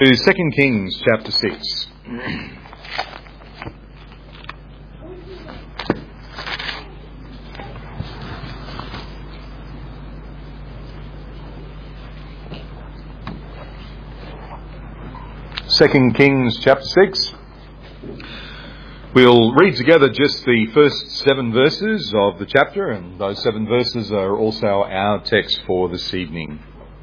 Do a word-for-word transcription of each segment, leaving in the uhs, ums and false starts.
To Second Kings chapter six. Second Kings chapter six. We'll read together just the first seven verses of the chapter, and those seven verses are also our text for this evening.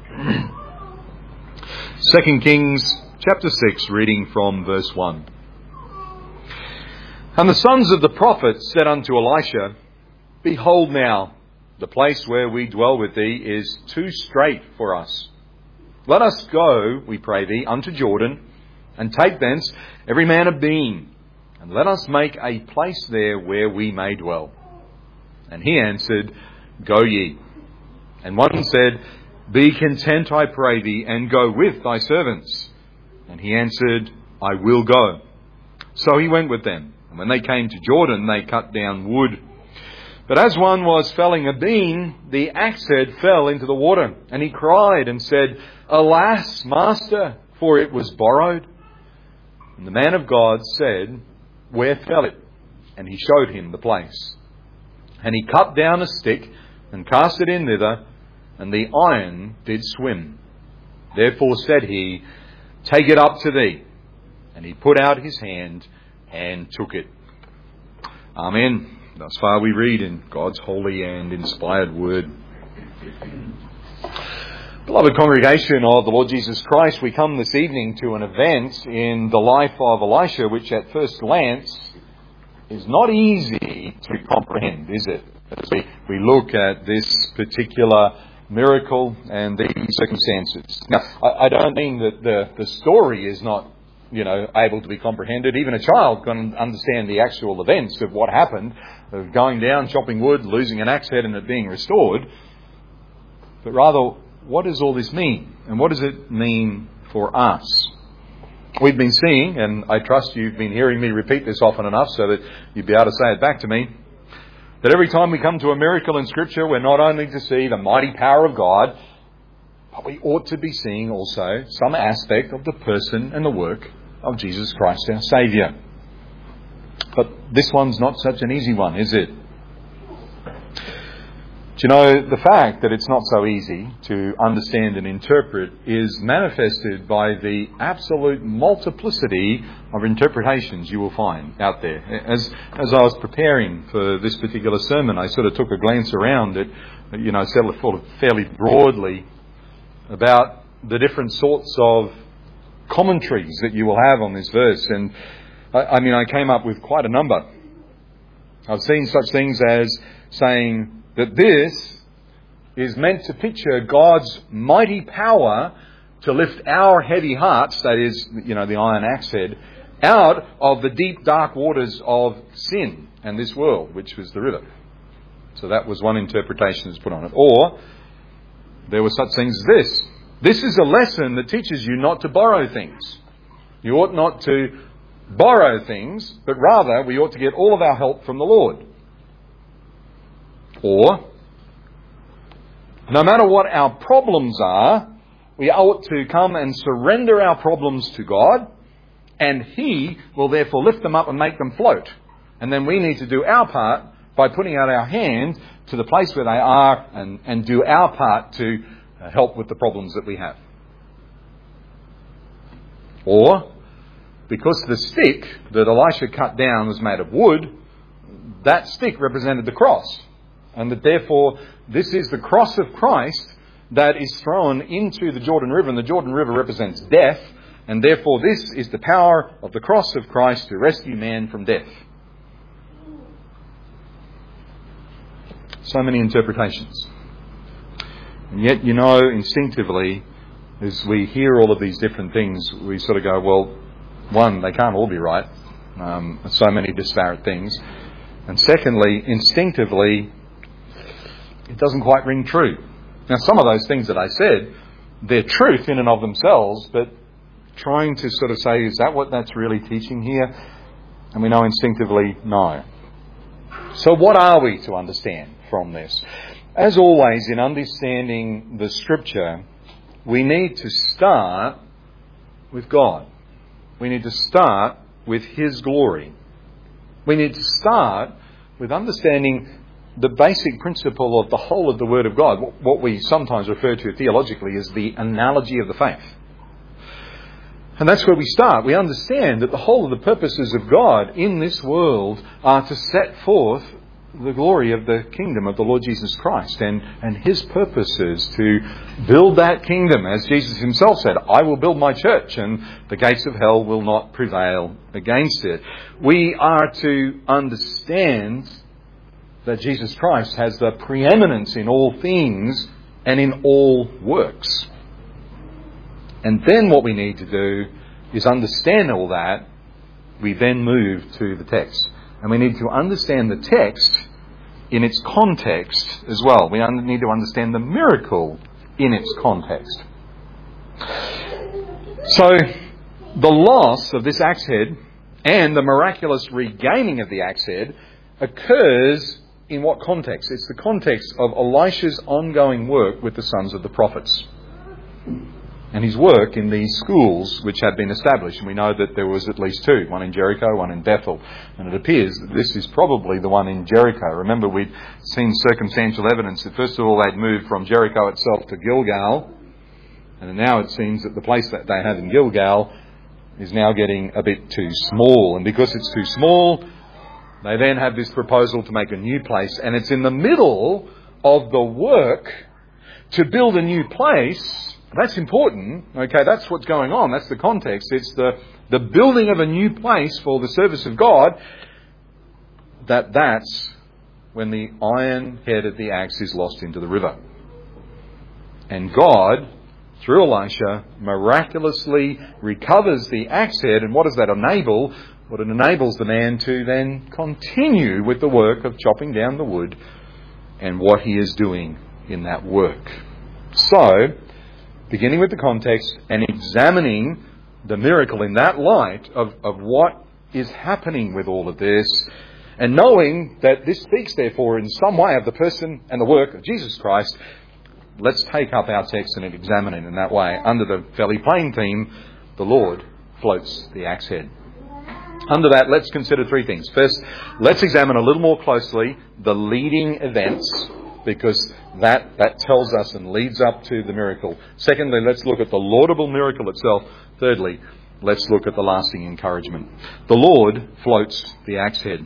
Second Kings chapter six, reading from verse one. And the sons of the prophets said unto Elisha, Behold now, the place where we dwell with thee is too strait for us. Let us go, we pray thee, unto Jordan, and take thence every man a beam, and let us make a place there where we may dwell. And he answered, Go ye. And one said, Be content, I pray thee, and go with thy servants. And he answered, I will go. So he went with them. And when they came to Jordan, they cut down wood. But as one was felling a beam, the axe head fell into the water. And he cried and said, Alas, master, for it was borrowed. And the man of God said, Where fell it? And he showed him the place. And he cut down a stick and cast it in thither, and the iron did swim. Therefore said he, Take it up to thee. And he put out his hand and took it. Amen. Thus far we read in God's holy and inspired word. Beloved congregation of the Lord Jesus Christ, we come this evening to an event in the life of Elisha which at first glance is not easy to comprehend, is it? As we, we look at this particular miracle and these circumstances. Now, I, I don't mean that the, the story is not, you know, able to be comprehended. Even a child can understand the actual events of what happened, of going down, chopping wood, losing an axe head and it being restored. But rather, what does all this mean? And what does it mean for us? We've been seeing, and I trust you've been hearing me repeat this often enough so that you'd be able to say it back to me, that every time we come to a miracle in Scripture, we're not only to see the mighty power of God, but we ought to be seeing also some aspect of the person and the work of Jesus Christ, our Saviour. But this one's not such an easy one, is it? Do you know, the fact that it's not so easy to understand and interpret is manifested by the absolute multiplicity of interpretations you will find out there. As as I was preparing for this particular sermon, I sort of took a glance around at, you know, sort of fairly broadly about the different sorts of commentaries that you will have on this verse. And I, I mean, I came up with quite a number. I've seen such things as saying that this is meant to picture God's mighty power to lift our heavy hearts, that is, you know, the iron axe head, out of the deep, dark waters of sin and this world, which was the river. So that was one interpretation that's put on it. Or there were such things as this. This is a lesson that teaches you not to borrow things. You ought not to borrow things, but rather we ought to get all of our help from the Lord. Or, no matter what our problems are, we ought to come and surrender our problems to God, and He will therefore lift them up and make them float. And then we need to do our part by putting out our hand to the place where they are and, and do our part to help with the problems that we have. Or, because the stick that Elisha cut down was made of wood, that stick represented the cross. And that therefore, this is the cross of Christ that is thrown into the Jordan River. And the Jordan River represents death. And therefore, this is the power of the cross of Christ to rescue man from death. So many interpretations. And yet, you know, instinctively, as we hear all of these different things, we sort of go, well, one, they can't all be right. Um, so many disparate things. And secondly, instinctively, it doesn't quite ring true. Now, some of those things that I said, they're truth in and of themselves, but trying to sort of say, is that what that's really teaching here? And we know instinctively, no. So what are we to understand from this? As always, in understanding the Scripture, we need to start with God. We need to start with His glory. We need to start with understanding the basic principle of the whole of the Word of God, what we sometimes refer to theologically as the analogy of the faith. And that's where we start. We understand that the whole of the purposes of God in this world are to set forth the glory of the kingdom of the Lord Jesus Christ and, and His purposes to build that kingdom. As Jesus Himself said, I will build my church and the gates of hell will not prevail against it. We are to understand that Jesus Christ has the preeminence in all things and in all works. And then what we need to do is understand all that. We then move to the text. And we need to understand the text in its context as well. We need to understand the miracle in its context. So, the loss of this axe head and the miraculous regaining of the axe head occurs in what context? It's the context of Elisha's ongoing work with the sons of the prophets. And his work in these schools which had been established. And we know that there was at least two, one in Jericho, one in Bethel. And it appears that this is probably the one in Jericho. Remember, we'd seen circumstantial evidence that first of all they'd moved from Jericho itself to Gilgal. And now it seems that the place that they have in Gilgal is now getting a bit too small. And because it's too small, they then have this proposal to make a new place. And it's in the middle of the work to build a new place. That's important. Okay, that's what's going on. That's the context. It's the, the building of a new place for the service of God. That that's when the iron head of the axe is lost into the river. And God, through Elisha, miraculously recovers the axe head. And what does that enable? What it enables the man to then continue with the work of chopping down the wood and what he is doing in that work. So, beginning with the context and examining the miracle in that light of, of what is happening with all of this, and knowing that this speaks, therefore, in some way of the person and the work of Jesus Christ, let's take up our text and examine it in that way. Under the fairly plain theme, the Lord floats the axe head. Under that, let's consider three things. First, let's examine a little more closely the leading events, because that, that tells us and leads up to the miracle. Secondly, let's look at the laudable miracle itself. Thirdly, let's look at the lasting encouragement. The Lord floats the axe head.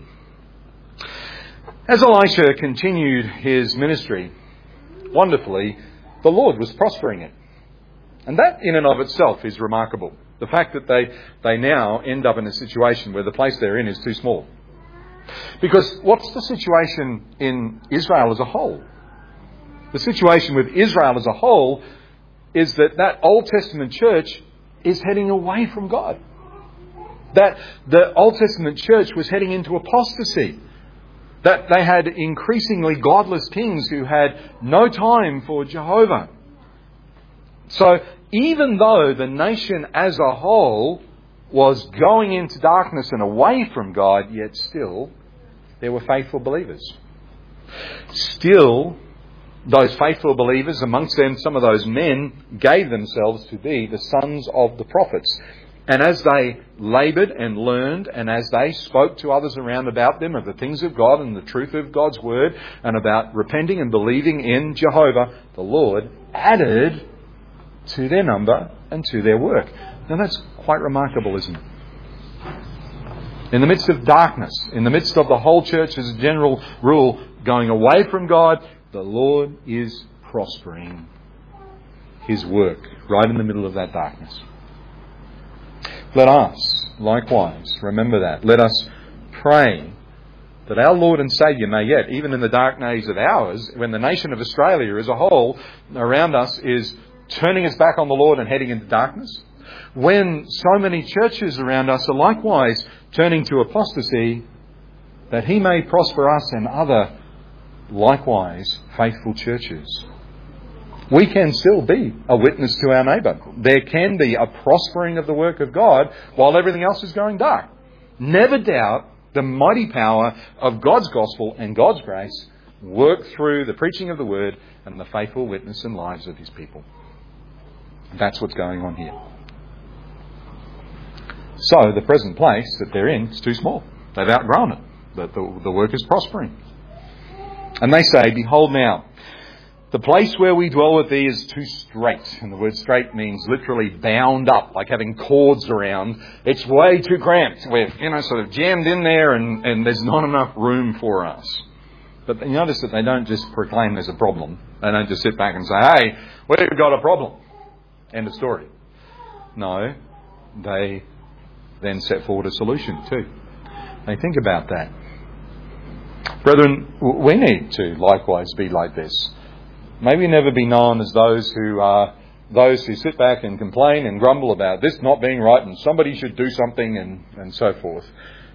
As Elisha continued his ministry, wonderfully, the Lord was prospering it. And that in and of itself is remarkable. The fact that they, they now end up in a situation where the place they're in is too small. Because what's the situation in Israel as a whole? The situation with Israel as a whole is that that Old Testament church is heading away from God. That the Old Testament church was heading into apostasy. That they had increasingly godless kings who had no time for Jehovah. So even though the nation as a whole was going into darkness and away from God, yet still there were faithful believers. Still, those faithful believers, amongst them some of those men, gave themselves to be the sons of the prophets. And as they laboured and learned, and as they spoke to others around about them of the things of God and the truth of God's word, and about repenting and believing in Jehovah, the Lord added to their number and to their work. Now that's quite remarkable, isn't it? In the midst of darkness, in the midst of the whole church as a general rule going away from God, the Lord is prospering His work right in the middle of that darkness. Let us, likewise, remember that. Let us pray that our Lord and Saviour may yet, even in the dark days of ours, when the nation of Australia as a whole around us is turning its back on the Lord and heading into darkness, when so many churches around us are likewise turning to apostasy, that He may prosper us and other likewise faithful churches. We can still be a witness to our neighbour. There can be a prospering of the work of God while everything else is going dark. Never doubt the mighty power of God's gospel and God's grace work through the preaching of the word and the faithful witness and lives of His people. That's what's going on here. So the present place that they're in is too small. They've outgrown it. That the, the work is prospering. And they say, behold now, the place where we dwell with thee is too strait. And the word strait means literally bound up, like having cords around. It's way too cramped. We're, you know, sort of jammed in there and, and there's not enough room for us. But you notice that they don't just proclaim there's a problem. They don't just sit back and say, hey, we've got a problem. End of story. No, they then set forward a solution too. They think about that. Brethren, we need to likewise be like this. May we never be known as those who are those who sit back and complain and grumble about this not being right and somebody should do something and, and so forth.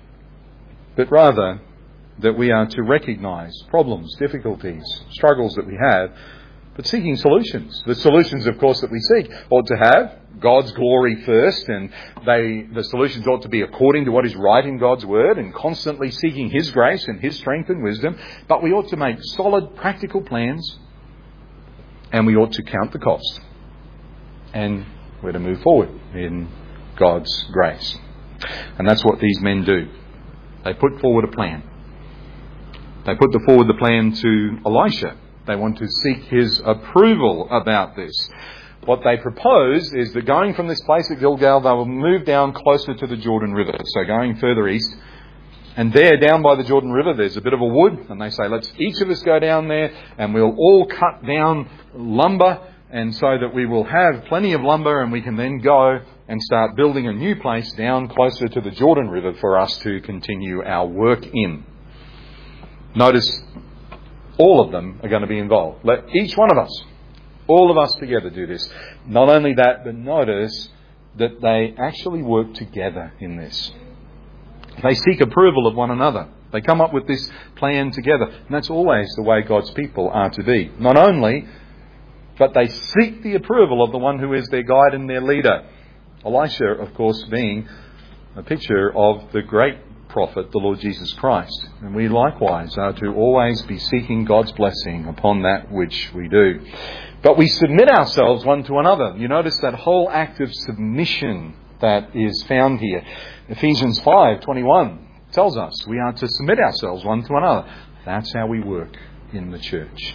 But rather that we are to recognise problems, difficulties, struggles that we have, but seeking solutions. The solutions, of course, that we seek ought to have God's glory first, and they the solutions ought to be according to what is right in God's Word and constantly seeking His grace and His strength and wisdom. But we ought to make solid, practical plans, and we ought to count the cost. And we're to move forward in God's grace. And that's what these men do. They put forward a plan. They put the forward the plan to Elisha. They want to seek his approval about this. What they propose is that going from this place at Gilgal, they will move down closer to the Jordan River. So going further east. And there, down by the Jordan River, there's a bit of a wood. And they say, let's each of us go down there and we'll all cut down lumber. And so that we will have plenty of lumber and we can then go and start building a new place down closer to the Jordan River for us to continue our work in. Notice all of them are going to be involved. Let each one of us, all of us together do this. Not only that, but notice that they actually work together in this. They seek approval of one another. They come up with this plan together. And that's always the way God's people are to be. Not only, but they seek the approval of the one who is their guide and their leader. Elisha, of course, being a picture of the great prophet, the Lord Jesus Christ. And we likewise are to always be seeking God's blessing upon that which we do. But we submit ourselves one to another. You notice that whole act of submission that is found here. Ephesians five twenty-one tells us we are to submit ourselves one to another. That's how we work in the church.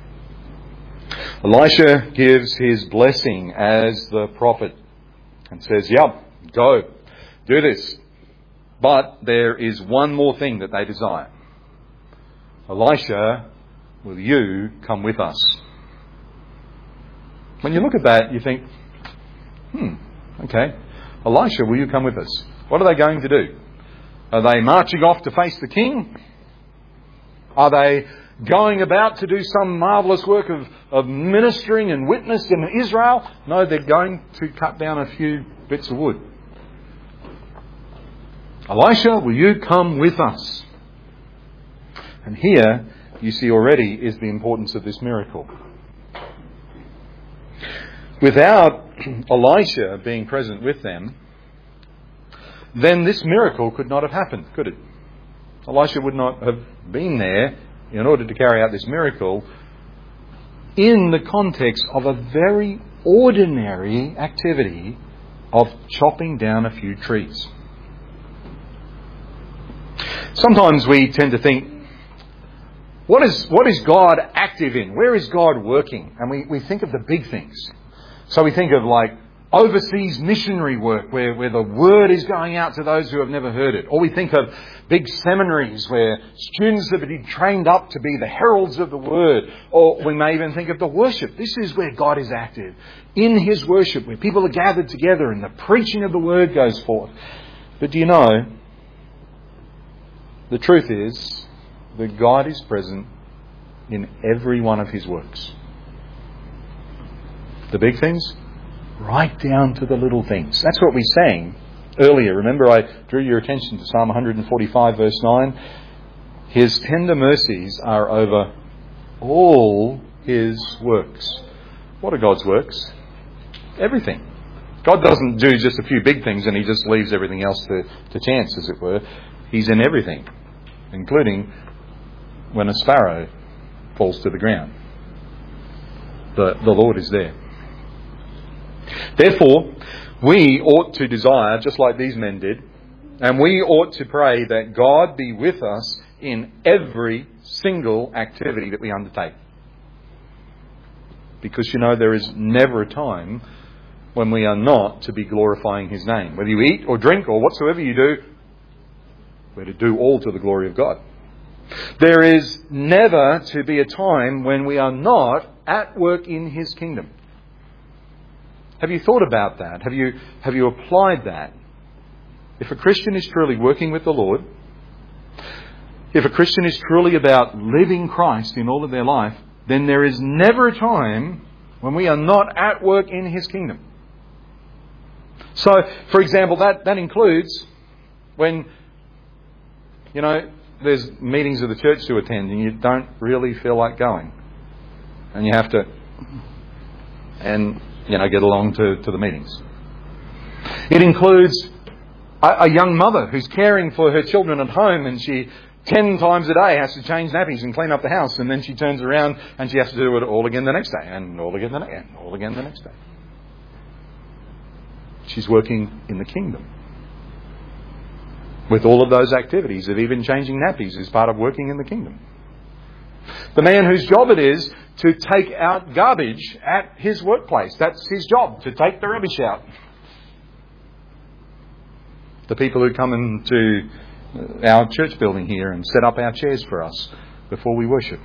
Elisha gives his blessing as the prophet and says, yep, go, do this. But there is one more thing that they desire. Elisha, will you come with us? When you look at that, you think, hmm, okay, Elisha, will you come with us? What are they going to do? Are they marching off to face the king? Are they going about to do some marvellous work of, of ministering and witness in Israel? No, they're going to cut down a few bits of wood. Elisha, will you come with us? And here you see already is the importance of this miracle. Without Elisha being present with them, then this miracle could not have happened, could it? Elisha would not have been there in order to carry out this miracle in the context of a very ordinary activity of chopping down a few trees. Sometimes we tend to think, what is what is God active in? Where is God working? And we, we think of the big things. So we think of like overseas missionary work where, where the word is going out to those who have never heard it. Or we think of big seminaries where students have been trained up to be the heralds of the word. Or we may even think of the worship. This is where God is active. In His worship, where people are gathered together and the preaching of the word goes forth. But do you know, the truth is that God is present in every one of His works. The big things, right down to the little things. That's what we sang earlier. Remember, I drew your attention to Psalm one forty-five, verse nine. His tender mercies are over all His works. What are God's works? Everything. God doesn't do just a few big things and He just leaves everything else to, to chance, as it were. He's in everything, including when a sparrow falls to the ground. The, the Lord is there. Therefore, We ought to desire, just like these men did, and we ought to pray that God be with us in every single activity that we undertake. Because, you know, there is never a time when we are not to be glorifying His name. Whether you eat or drink or whatsoever you do, we're to do all to the glory of God. There is never to be a time when we are not at work in His kingdom. Have you thought about that? Have you, have you applied that? If a Christian is truly working with the Lord, if a Christian is truly about living Christ in all of their life, then there is never a time when we are not at work in His kingdom. So, for example, that, that includes when, you know, there's meetings of the church to attend and you don't really feel like going. And you have to, and, you know, get along to, to the meetings. It includes a, a young mother who's caring for her children at home, and she ten times a day has to change nappies and clean up the house, and then she turns around and she has to do it all again the next day, and all again the next, and all again the next day. She's working in the kingdom. With all of those activities of even changing nappies is part of working in the kingdom. The man whose job it is to take out garbage at his workplace. That's his job, to take the rubbish out. The people who come into our church building here and set up our chairs for us before we worship.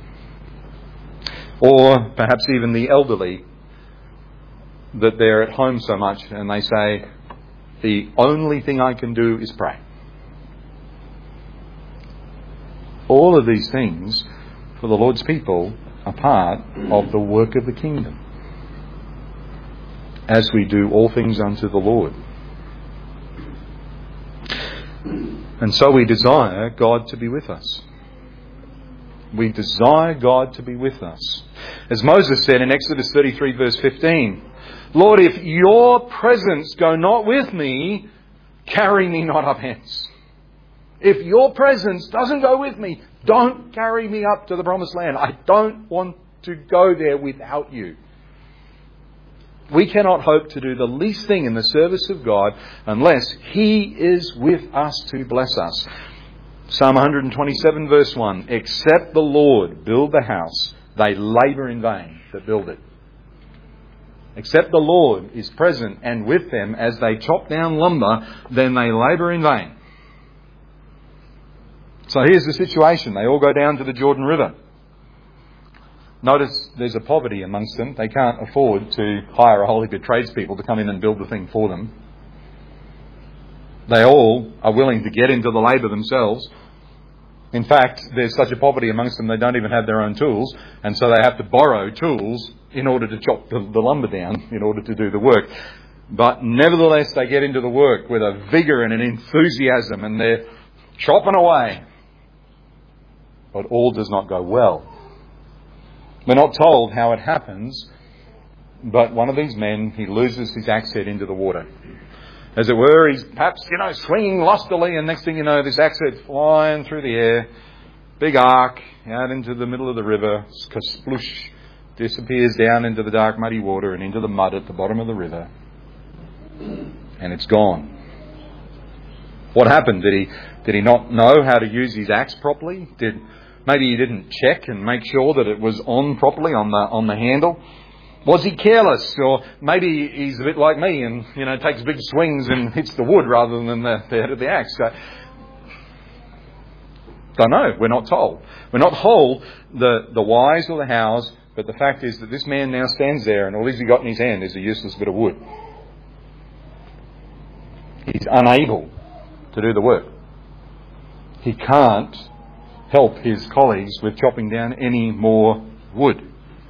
Or perhaps even the elderly, that they're at home so much and they say, the only thing I can do is pray. All of these things for the Lord's people are part of the work of the kingdom, as we do all things unto the Lord. And so we desire God to be with us. We desire God to be with us. As Moses said in Exodus thirty-three verse fifteen, Lord, if your presence go not with me, carry me not up hence. If your presence doesn't go with me, don't carry me up to the promised land. I don't want to go there without you. We cannot hope to do the least thing in the service of God unless He is with us to bless us. Psalm one twenty-seven verse one, except the Lord build the house, they labour in vain that build it. Except the Lord is present and with them as they chop down lumber, then they labour in vain. So here's the situation. They all go down to the Jordan River. Notice there's a poverty amongst them. They can't afford to hire a whole heap of tradespeople to come in and build the thing for them. They all are willing to get into the labour themselves. In fact, there's such a poverty amongst them they don't even have their own tools, and so they have to borrow tools in order to chop the, the lumber down in order to do the work. But nevertheless, they get into the work with a vigour and an enthusiasm, and they're chopping away. But all does not go well. We're not told how it happens, but one of these men, he loses his axe head into the water. As it were, he's perhaps, you know, swinging lustily, and next thing you know, this axe head's flying through the air, big arc, out into the middle of the river, sploosh, disappears down into the dark muddy water and into the mud at the bottom of the river, and it's gone. What happened? Did he did he not know how to use his axe properly? Did maybe he didn't check and make sure that it was on properly on the on the handle? Was he careless? Or maybe he's a bit like me and, you know, takes big swings and hits the wood rather than the, the head of the axe. So, don't know. We're not told. We're not told the, the whys or the hows, but the fact is that this man now stands there and all he's got in his hand is a useless bit of wood. He's unable to do the work. He can't help his colleagues with chopping down any more wood.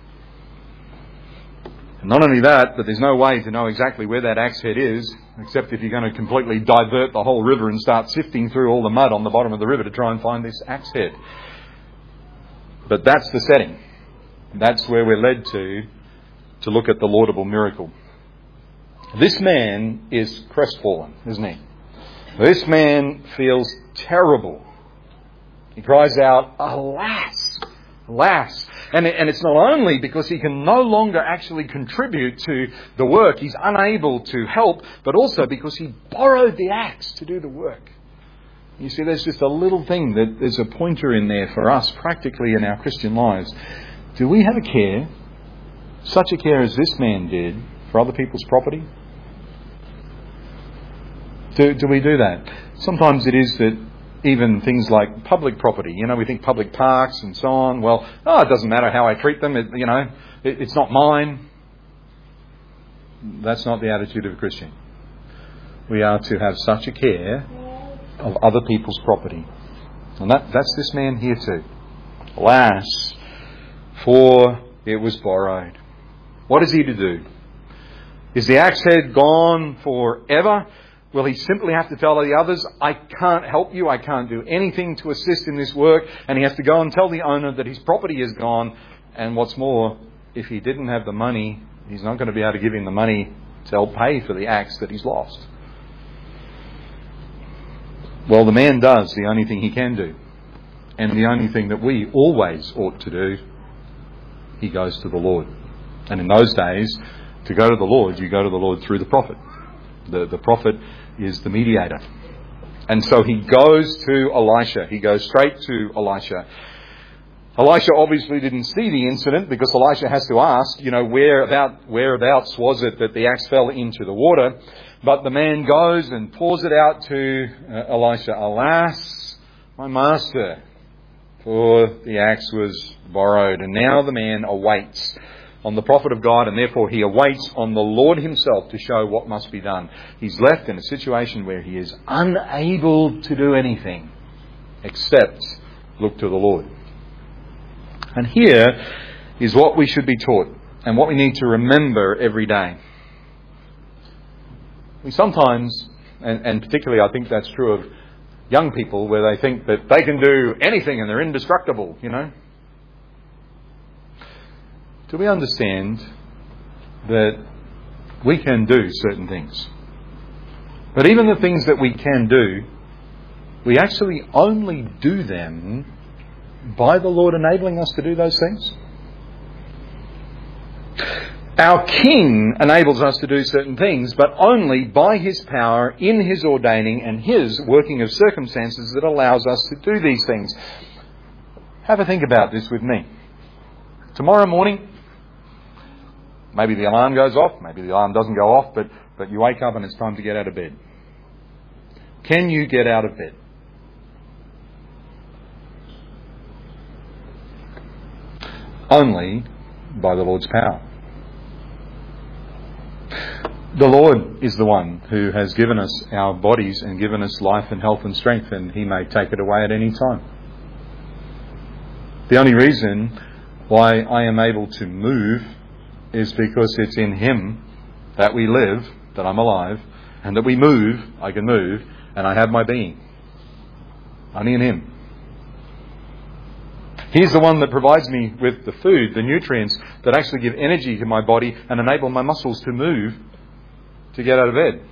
And not only that, but there's no way to know exactly where that axe head is, except if you're going to completely divert the whole river and start sifting through all the mud on the bottom of the river to try and find this axe head. But that's the setting. That's where we're led to, to look at the laudable miracle. This man is crestfallen, isn't he? This man feels terrible. He cries out, alas, alas. And, and it's not only because he can no longer actually contribute to the work, he's unable to help, but also because he borrowed the axe to do the work. You see, there's just a little thing that there's a pointer in there for us practically in our Christian lives. Do we have a care, such a care as this man did, for other people's property? Do, do we do that? Sometimes it is that even things like public property, you know, we think public parks and so on, well, oh, it doesn't matter how I treat them, it, you know, it, it's not mine. That's not the attitude of a Christian. We are to have such a care of other people's property. And that, that's this man here too. Alas, for it was borrowed. What is he to do? Is the axe head gone forever? Will he simply have to tell the others, I can't help you, I can't do anything to assist in this work, and he has to go and tell the owner that his property is gone, and what's more, if he didn't have the money, he's not going to be able to give him the money to help pay for the axe that he's lost. Well, the man does the only thing he can do, and the only thing that we always ought to do. He goes to the Lord. And in those days, to go to the Lord, you go to the Lord through the prophet. The, the prophet is the mediator. And so he goes to Elisha. He goes straight to Elisha. Elisha obviously didn't see the incident because Elisha has to ask, you know, where about, whereabouts was it that the axe fell into the water? But the man goes and pours it out to uh, Elisha. Alas, my master, for the axe was borrowed. And now the man awaits on the prophet of God, and therefore he awaits on the Lord himself to show what must be done. He's left in a situation where he is unable to do anything except look to the Lord. And here is what we should be taught and what we need to remember every day. We sometimes, and, and particularly I think that's true of young people, where they think that they can do anything and they're indestructible, you know. Do we understand that we can do certain things? But even the things that we can do, we actually only do them by the Lord enabling us to do those things. Our King enables us to do certain things, but only by His power, in His ordaining and His working of circumstances that allows us to do these things. Have a think about this with me. Tomorrow morning, maybe the alarm goes off, maybe the alarm doesn't go off, but, but you wake up and it's time to get out of bed. Can you get out of bed? Only by the Lord's power. The Lord is the one who has given us our bodies and given us life and health and strength, and He may take it away at any time. The only reason why I am able to move is because it's in Him that we live, that I'm alive, and that we move, I can move, and I have my being. Only in Him. He's the one that provides me with the food, the nutrients that actually give energy to my body and enable my muscles to move to get out of bed.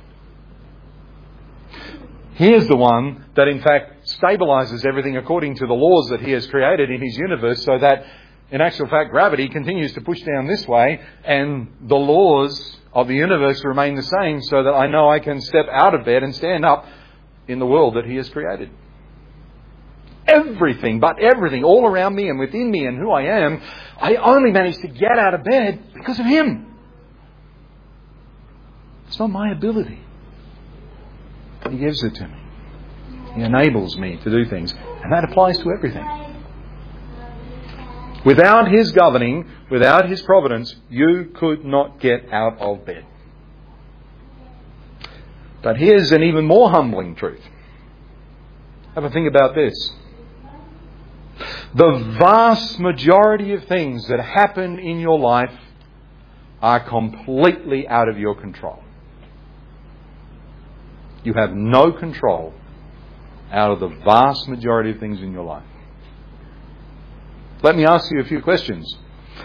He is the one that in fact stabilizes everything according to the laws that He has created in His universe, so that in actual fact gravity continues to push down this way and the laws of the universe remain the same, so that I know I can step out of bed and stand up in the world that He has created. Everything, but everything, all around me and within me and who I am, I only manage to get out of bed because of Him. It's not my ability. He gives it to me. He enables me to do things. And that applies to everything. Without His governing, without His providence, you could not get out of bed. But here's an even more humbling truth. Have a think about this. The vast majority of things that happen in your life are completely out of your control. You have no control out of the vast majority of things in your life. Let me ask you a few questions.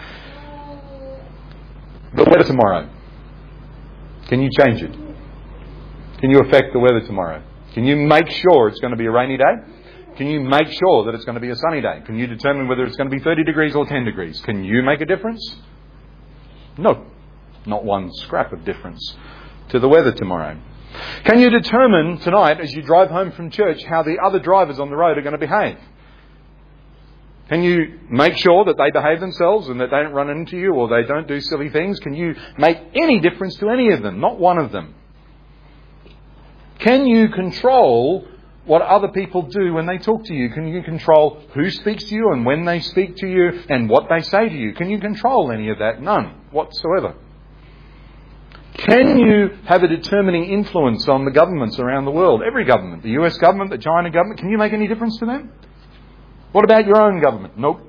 The weather tomorrow. Can you change it? Can you affect the weather tomorrow? Can you make sure it's going to be a rainy day? Can you make sure that it's going to be a sunny day? Can you determine whether it's going to be thirty degrees or ten degrees? Can you make a difference? No. Not one scrap of difference to the weather tomorrow. Can you determine tonight as you drive home from church how the other drivers on the road are going to behave? Can you make sure that they behave themselves and that they don't run into you or they don't do silly things? Can you make any difference to any of them? Not one of them. Can you control what other people do when they talk to you? Can you control who speaks to you and when they speak to you and what they say to you? Can you control any of that? None whatsoever. Can you have a determining influence on the governments around the world? Every government, the U S government, the China government, can you make any difference to them? What about your own government? Nope.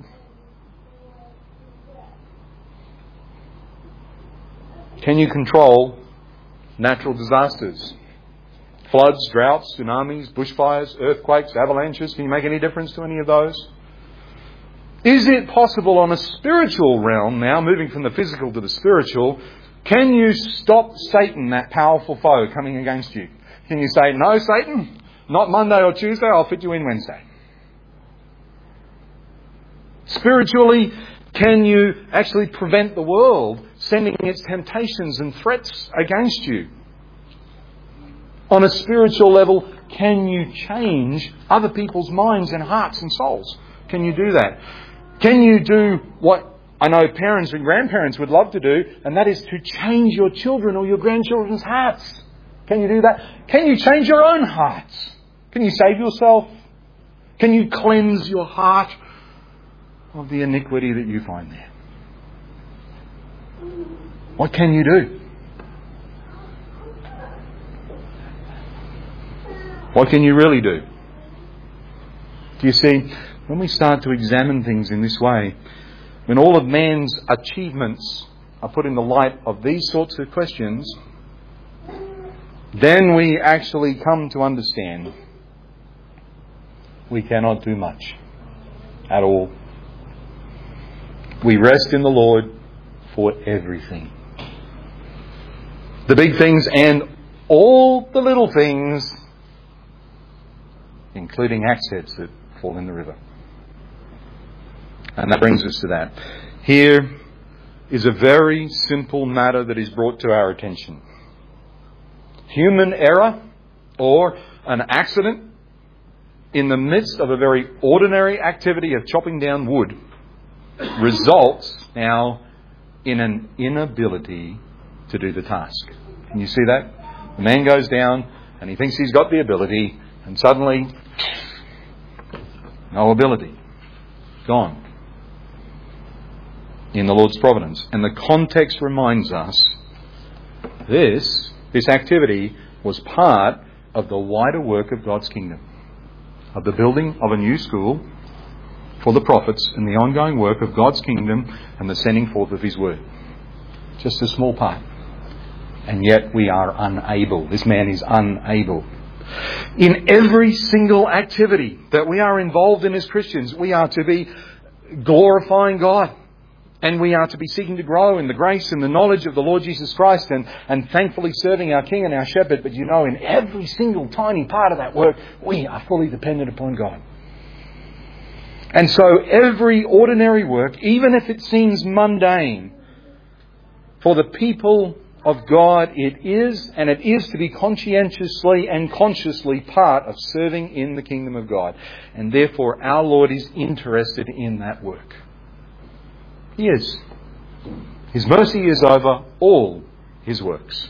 Can you control natural disasters? Floods, droughts, tsunamis, bushfires, earthquakes, avalanches. Can you make any difference to any of those? Is it possible on a spiritual realm now, moving from the physical to the spiritual, can you stop Satan, that powerful foe coming against you? Can you say, no, Satan, not Monday or Tuesday, I'll fit you in Wednesday? Spiritually, can you actually prevent the world sending its temptations and threats against you? On a spiritual level, can you change other people's minds and hearts and souls? Can you do that? Can you do what I know parents and grandparents would love to do, and that is to change your children or your grandchildren's hearts? Can you do that? Can you change your own hearts? Can you save yourself? Can you cleanse your heart of the iniquity that you find there? What can you do? What can you really do? Do you see, when we start to examine things in this way, when all of man's achievements are put in the light of these sorts of questions, then we actually come to understand we cannot do much at all. We rest in the Lord for everything. The big things and all the little things, including axe heads that fall in the river. And that brings us to that. Here is a very simple matter that is brought to our attention. Human error or an accident in the midst of a very ordinary activity of chopping down wood results now in an inability to do the task. Can you see that? The man goes down and he thinks he's got the ability, and suddenly no ability. Gone. In the Lord's providence. And the context reminds us this, this activity was part of the wider work of God's kingdom, of the building of a new school for the prophets and the ongoing work of God's kingdom and the sending forth of His word. Just a small part. And yet we are unable. This man is unable. In every single activity that we are involved in as Christians, we are to be glorifying God. And we are to be seeking to grow in the grace and the knowledge of the Lord Jesus Christ and, and thankfully serving our King and our Shepherd. But you know, in every single tiny part of that work, we are fully dependent upon God. And so every ordinary work, even if it seems mundane, for the people of God, it is, and it is to be conscientiously and consciously part of serving in the kingdom of God. And therefore our Lord is interested in that work. He is. His mercy is over all His works.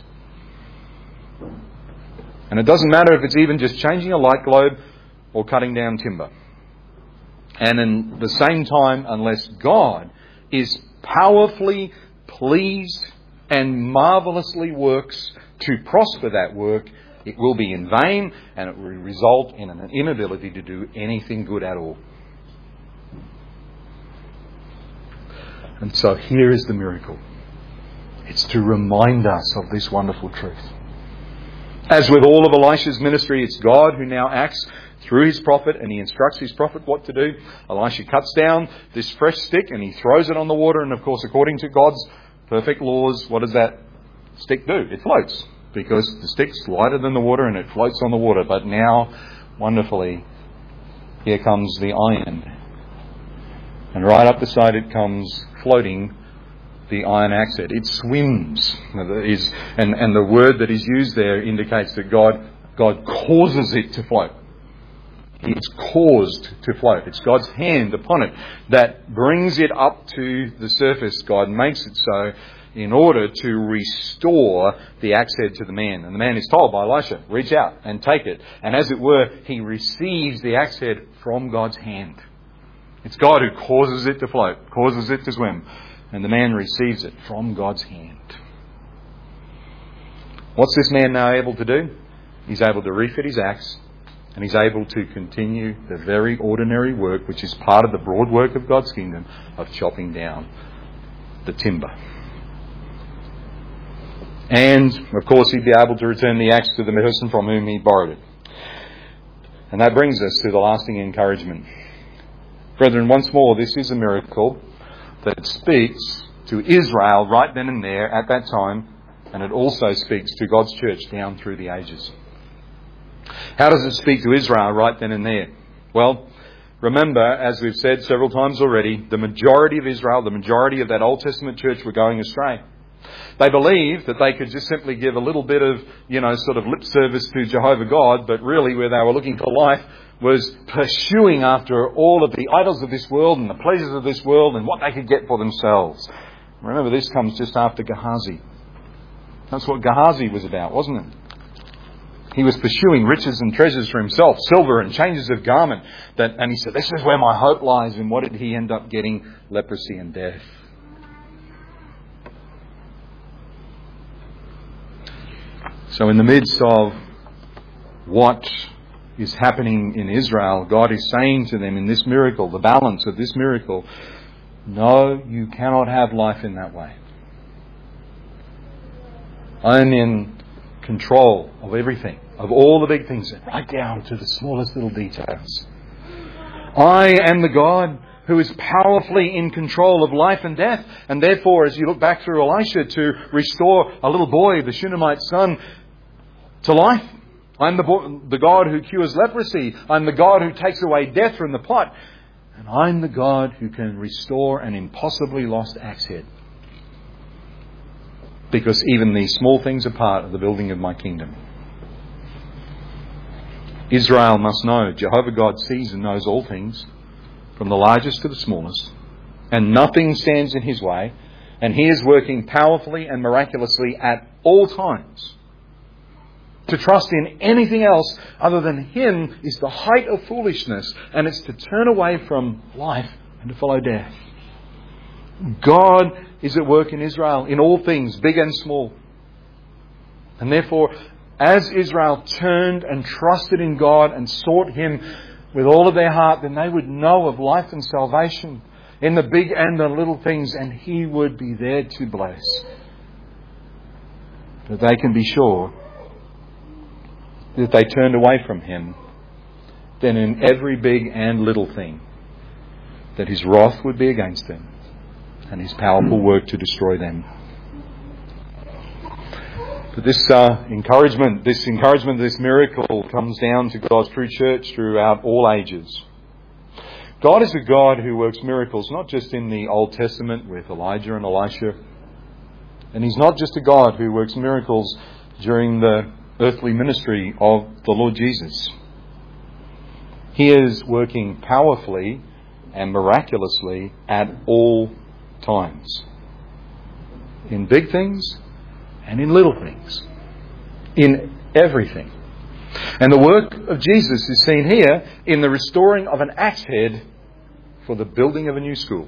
And it doesn't matter if it's even just changing a light globe or cutting down timber. And in the same time, unless God is powerfully pleased and marvellously works to prosper that work, it will be in vain and it will result in an inability to do anything good at all. And so here is the miracle. It's to remind us of this wonderful truth. As with all of Elisha's ministry, it's God who now acts through his prophet, and he instructs his prophet what to do. Elisha cuts down this fresh stick and he throws it on the water, and of course, according to God's perfect laws, what does that stick do? It floats, because the stick's lighter than the water and it floats on the water. But now, wonderfully, here comes the iron. And right up the side it comes floating the iron axe head. It swims. And, and the word that is used there indicates that God, God causes it to float. It's caused to float. It's God's hand upon it that brings it up to the surface. God makes it so in order to restore the axe head to the man. And the man is told by Elisha, reach out and take it. And as it were, he receives the axe head from God's hand. It's God who causes it to float, causes it to swim. And the man receives it from God's hand. What's this man now able to do? He's able to refit his axe. And he's able to continue the very ordinary work, which is part of the broad work of God's kingdom, of chopping down the timber. And, of course, he'd be able to return the axe to the person from whom he borrowed it. And that brings us to the lasting encouragement. Brethren, once more, this is a miracle that speaks to Israel right then and there at that time, and it also speaks to God's church down through the ages. How does it speak to Israel right then and there? Well, remember, as we've said several times already, the majority of Israel, the majority of that Old Testament church were going astray. They believed that they could just simply give a little bit of, you know, sort of lip service to Jehovah God, but really where they were looking for life was pursuing after all of the idols of this world and the pleasures of this world and what they could get for themselves. Remember, this comes just after Gehazi. That's what Gehazi was about, wasn't it? He was pursuing riches and treasures for himself, silver and changes of garment. That, and he said, this is where my hope lies. And what did he end up getting? Leprosy and death. So in the midst of what is happening in Israel, God is saying to them in this miracle, the balance of this miracle, no, you cannot have life in that way. I'm in control of everything, of all the big things, right down to the smallest little details. I am the God who is powerfully in control of life and death. And therefore, as you look back through Elisha, to restore a little boy, the Shunammite son, to life. I'm the, bo- the God who cures leprosy. I'm the God who takes away death from the pot. And I'm the God who can restore an impossibly lost axe head. Because even these small things are part of the building of my kingdom. Israel must know Jehovah God sees and knows all things, from the largest to the smallest, and nothing stands in his way, and he is working powerfully and miraculously at all times. To trust in anything else other than him is the height of foolishness, and it's to turn away from life and to follow death. God is at work in Israel in all things, big and small. And therefore, as Israel turned and trusted in God and sought him with all of their heart, then they would know of life and salvation in the big and the little things, and he would be there to bless. But they can be sure that if they turned away from him, then in every big and little thing, that his wrath would be against them and his powerful work to destroy them. But this uh, encouragement, this encouragement, this miracle comes down to God's true church throughout all ages. God is a God who works miracles not just in the Old Testament with Elijah and Elisha. And he's not just a God who works miracles during the earthly ministry of the Lord Jesus. He is working powerfully and miraculously at all times. In big things and in little things. In everything. And the work of Jesus is seen here in the restoring of an axe head for the building of a new school.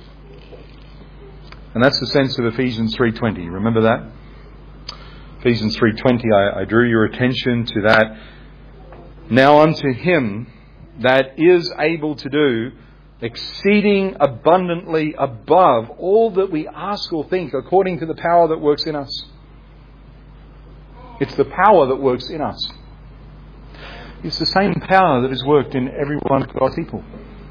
And that's the sense of Ephesians three twenty. Remember that? Ephesians three twenty, I, I drew your attention to that. Now unto him that is able to do exceeding abundantly above all that we ask or think, according to the power that works in us. It's the power that works in us. It's the same power that has worked in every one of God's people.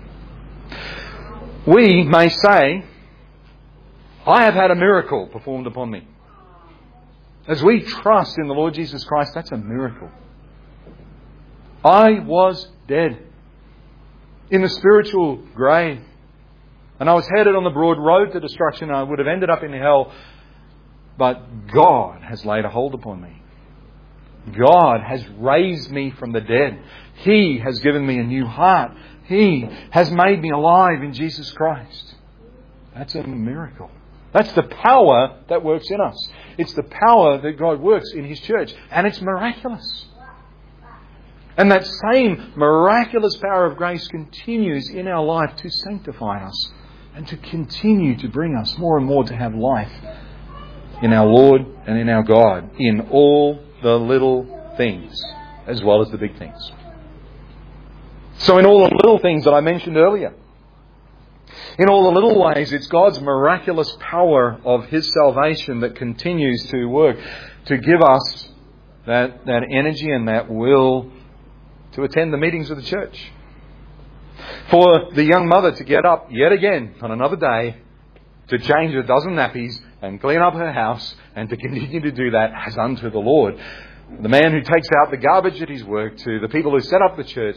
We may say, I have had a miracle performed upon me. As we trust in the Lord Jesus Christ, that's a miracle. I was dead, in the spiritual grave. And I was headed on the broad road to destruction. I would have ended up in hell. But God has laid a hold upon me. God has raised me from the dead. He has given me a new heart. He has made me alive in Jesus Christ. That's a miracle. That's the power that works in us. It's the power that God works in His church. And it's miraculous. And that same miraculous power of grace continues in our life to sanctify us and to continue to bring us more and more to have life in our Lord and in our God, in all the little things as well as the big things. So in all the little things that I mentioned earlier, in all the little ways, it's God's miraculous power of His salvation that continues to work to give us that, that energy and that will to attend the meetings of the church. For the young mother to get up yet again on another day to change a dozen nappies and clean up her house and to continue to do that as unto the Lord. The man who takes out the garbage at his work, to the people who set up the church,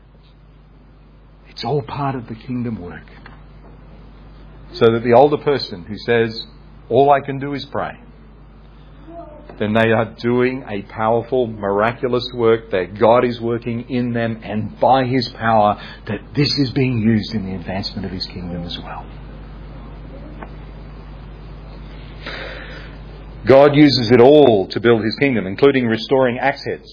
it's all part of the kingdom work. So that the older person who says, all I can do is pray, then they are doing a powerful, miraculous work that God is working in them, and by His power that this is being used in the advancement of His kingdom as well. God uses it all to build His kingdom, including restoring axe heads,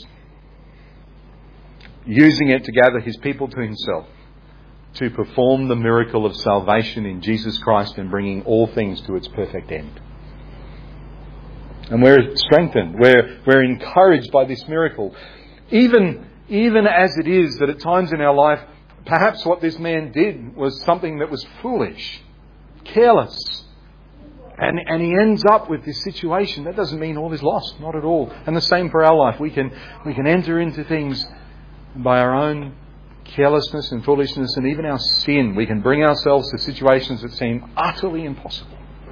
using it to gather His people to Himself, to perform the miracle of salvation in Jesus Christ and bringing all things to its perfect end. And we're strengthened, we're, we're encouraged by this miracle. Even, even as it is that at times in our life, perhaps what this man did was something that was foolish, careless. And, and he ends up with this situation. That doesn't mean all is lost, not at all. And the same for our life. We can, we can enter into things by our own carelessness and foolishness and even our sin. We can bring ourselves to situations that seem utterly impossible.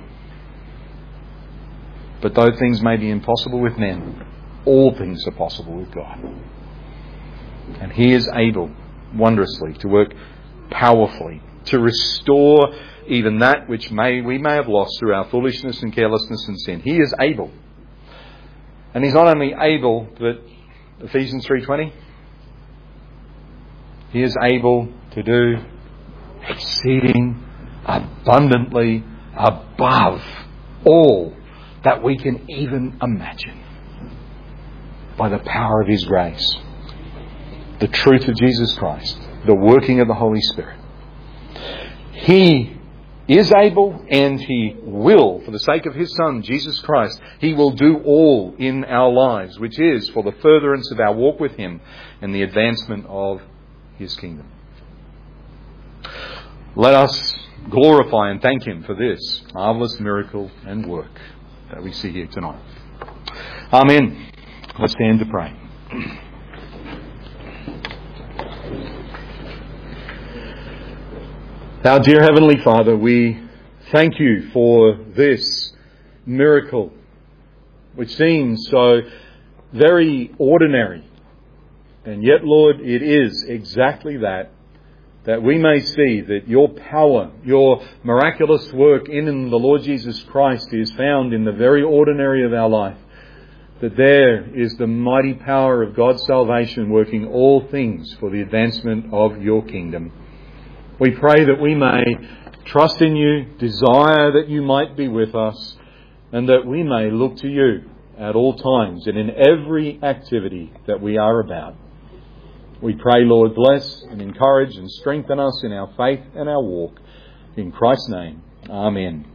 But though things may be impossible with men, all things are possible with God. And He is able, wondrously, to work powerfully, to restore even that which may we may have lost through our foolishness and carelessness and sin. He is able. And He's not only able, but Ephesians three twenty, He is able to do exceeding abundantly above all that we can even imagine, by the power of His grace, the truth of Jesus Christ, the working of the Holy Spirit. He is able, and He will, for the sake of His Son, Jesus Christ, He will do all in our lives, which is for the furtherance of our walk with Him and the advancement of His kingdom. Let us glorify and thank Him for this marvellous miracle and work that we see here tonight. Amen. Let's stand to pray. Our dear Heavenly Father, we thank You for this miracle, which seems so very ordinary. And yet, Lord, it is exactly that, that we may see that Your power, Your miraculous work in the Lord Jesus Christ is found in the very ordinary of our life. That there is the mighty power of God's salvation working all things for the advancement of Your kingdom. We pray that we may trust in You, desire that You might be with us, and that we may look to You at all times and in every activity that we are about. We pray, Lord, bless and encourage and strengthen us in our faith and our walk. In Christ's name, amen.